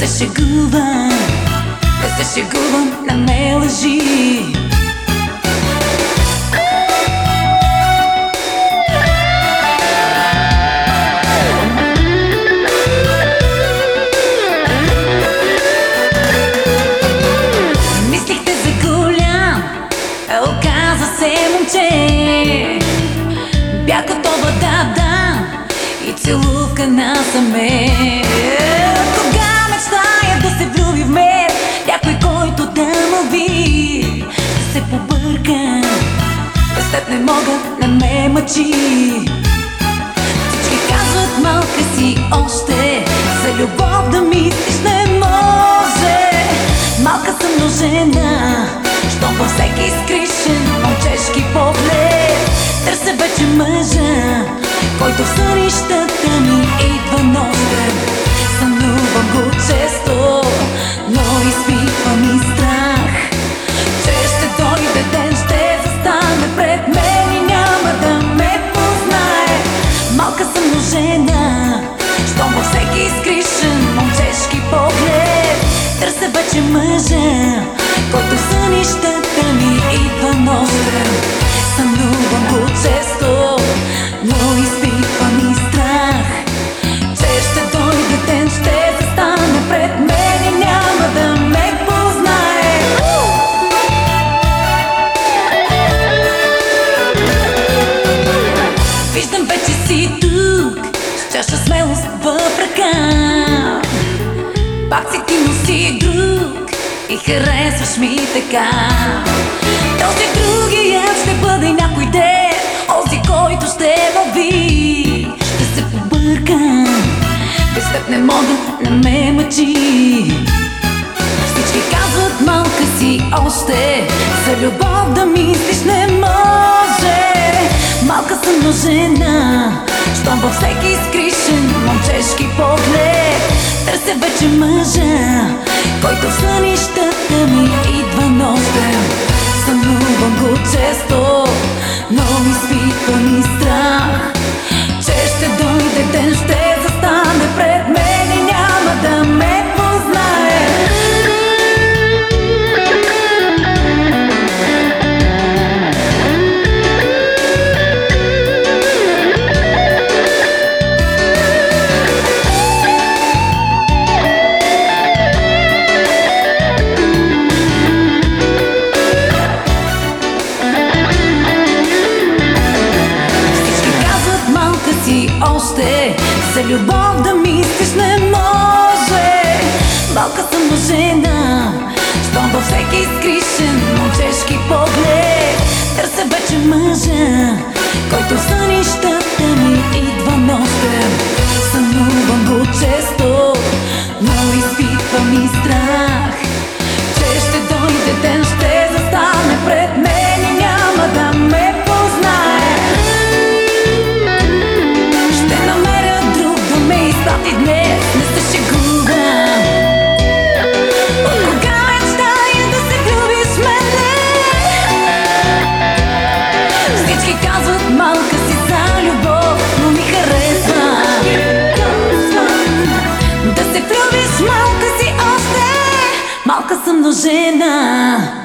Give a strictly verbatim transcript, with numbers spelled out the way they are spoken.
се шегувам, да се шегувам, на ме лъжи. Мислихте за голям, а оказа се момче. Бях готова да дам и целувка насаме. Кога мечтая да се влюби в мен някой, който да ме ви, да се побъркам, без теб не мога, не ме мъчи. Всички казват, малка си още, за любов да мислиш не може. Малка съм, но жена, щом във всеки скришен момчешки поглед търся вече мъжа, който в сънищата ми идва нощем. Сънувам го често, но изпитвам и страх, че ще дойде ден, ще застане пред мен и няма да ме познае. Малка съм, но жена, щом във всеки изкришен момчешки поглед търся вече мъжа, който в сънищата ми идва нощем. Сънувам го често, но изпитвам и страх, че ще дойде ден, ще застане пред мен и няма да ме познае. Виждам вече си тук, с чаша смелост в ръка. Пак си ти, но си друг и харесваш ми така. Този другият ще бъде някой ден, онзи, който ще лови. Ще се побъркам, без теб не мога, не ме мъчи. Всички казват, малка си още, за любов да мислиш не може. Малка съм, но жена, щом във всеки скришен момчешки поглед търся вече мъжа, който в сънищата ми идва нощем. Сънувам го често, но изпитвам и страх, че ще дойде ден, ще застане пред мен и няма да ме познае. Още за любов да мислиш не може. Малка съм, но жена, щом във всеки скришен момчешки поглед търся вече мъжа, който в сънищата ми идва нощем. Сънувам го често, но изпитвам и страх, че ще дойде ден, ще застане пред мен и няма да ме познае. И днес не се шегувам. От кога мечтая да се влюбиш в мене? Всички казват, малка си за любов, но ми харесва да се влюбиш, малка си още. Малка съм, но жена.